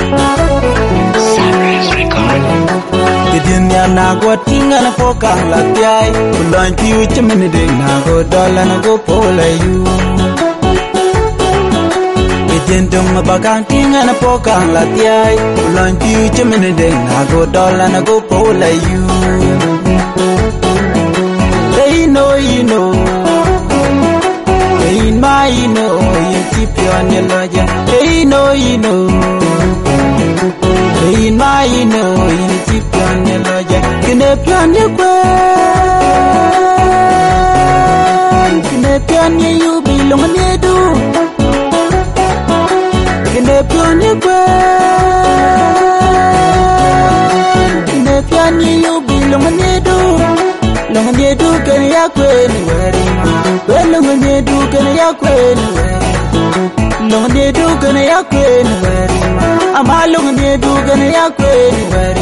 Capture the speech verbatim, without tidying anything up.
Sunrise Record. Kidinya na go tinga na poka la tiai, ulon piu chimini de na go dola na go pola you. Kidindung bagang tinga na poka la tiai, ulon piu chimini de na go dola na go pola you. They know you know, they my you know, you keep your knowledge. They know you know. Hey, my, you know, you keep your knowledge. Can I plan your way? Can I plan you belong on you do? Can I plan your way? Can I plan you belong on you do? Long on you do, can you go anywhere? Well, long on you do, can you go anywhere? Long on you do, can you go anywhere? I'm all alone, you do, can you go anywhere?